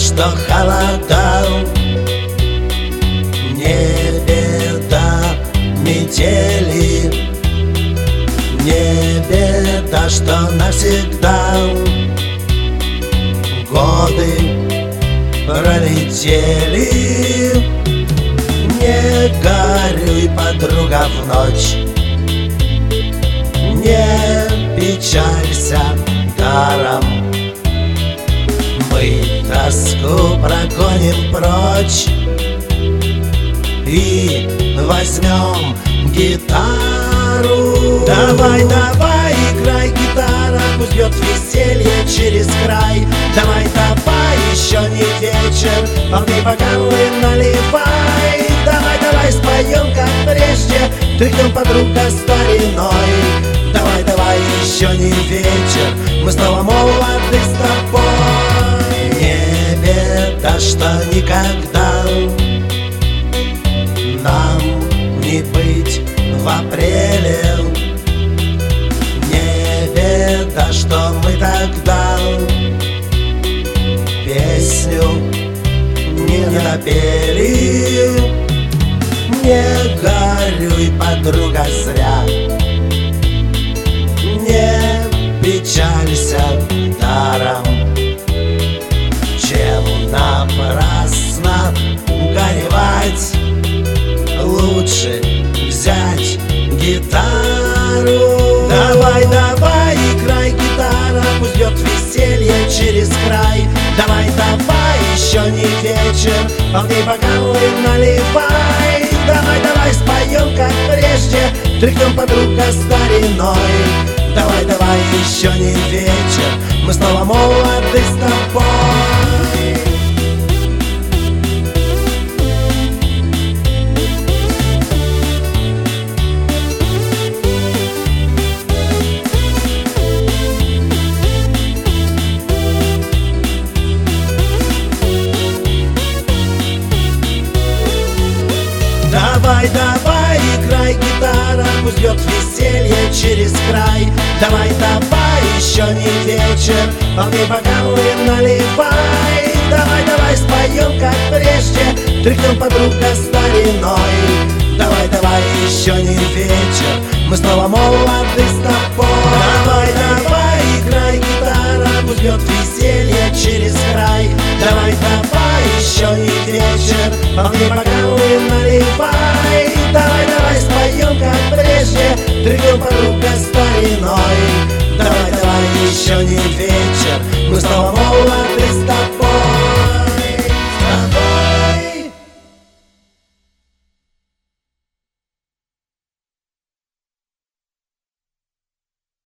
что холода, не беда метели, не беда, что навсегда годы пролетели. Не горюй, подруга, в ночь, не печалься даром. Мы тоску прогоним прочь и возьмем гитару. Давай, давай, играй, гитара, пусть бьет веселье через край. Давай, давай, еще не вечер, полный бокалы наливай. Давай, давай, споем, как прежде, тряхнем, подруга, стариной. Давай, давай, еще не вечер, мы снова молоды с тобой. Не беда, что никогда нам не быть в апреле. Не беда, что мы тогда песню не допели. Не горюй, подруга, зря, не печалься даром, чем напрасно горевать. Лучше взять гитару. Давай, давай, играй, гитара, пусть бьет веселье через край. Давай, давай, еще не вечер, полный бокалы наливай. Давай, давай, споем, как прежде, тряхнем, подруга, стариной. Давай, давай, еще не вечер, мы снова молоды с тобой. Давай, давай, играй, гитара, пусть бьет веселье через край. Давай, давай, еще не вечер, полный бокалы наливай. Давай, давай, споем, как прежде, тряхнем, подруга, стариной. Давай, давай, еще не вечер, мы снова молоды с тобой. Давай, давай, играй, гитара, пусть бьет веселье через край. Давай, давай, еще не вечер, полный бокалы наливай. Давай, давай, споем, как прежде, тряхнем, подруга, стариной. Давай, давай, еще не вечер, мы снова молоды.